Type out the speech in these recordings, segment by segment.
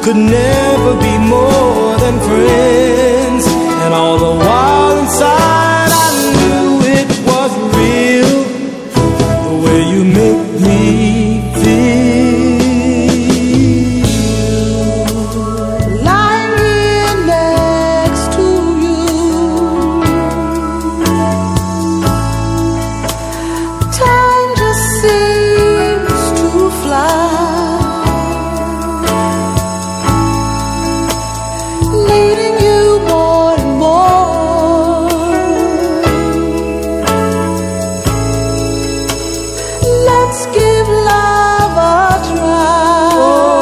could never be more than friends. And all the while inside I knew it was real, the way you make me feel. Lying here next to you, time just seems to fly, needing you more and more. Let's give love a try.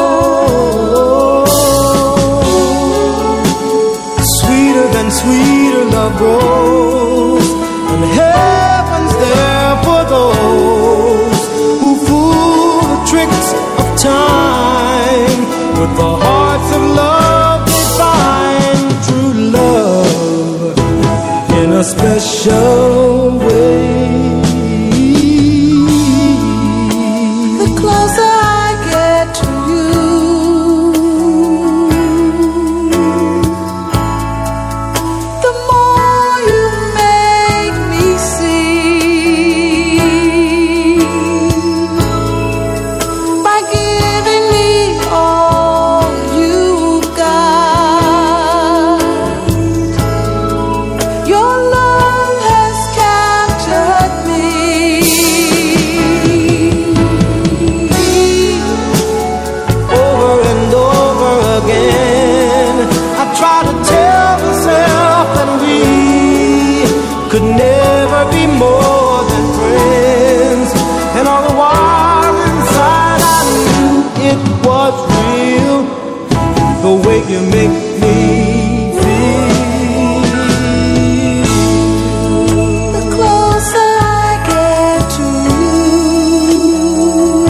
Sweeter than sweeter love grows, and heaven's there for those who fool the tricks of time. With the hearts of love they find true love in a special way. The closer I get to you, the more you make me see. By giving me all you've got, your love has captured me. Over and over again I try to tell myself that we could never be more than friends. And all the while inside I knew it was real, the way you make me feel. The closer I get to you,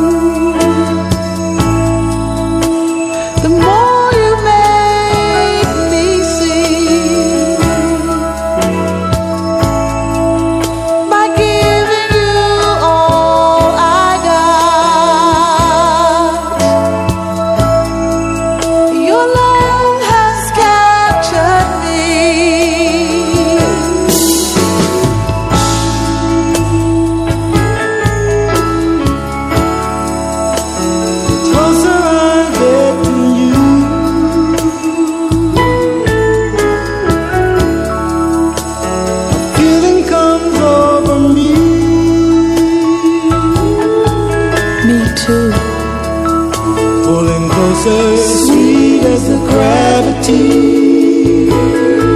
the more you make me see. By giving you all I got, your love has captured me. Closer I get to you, a feeling comes over me. Me too. Pulling closer, sweet as the gravity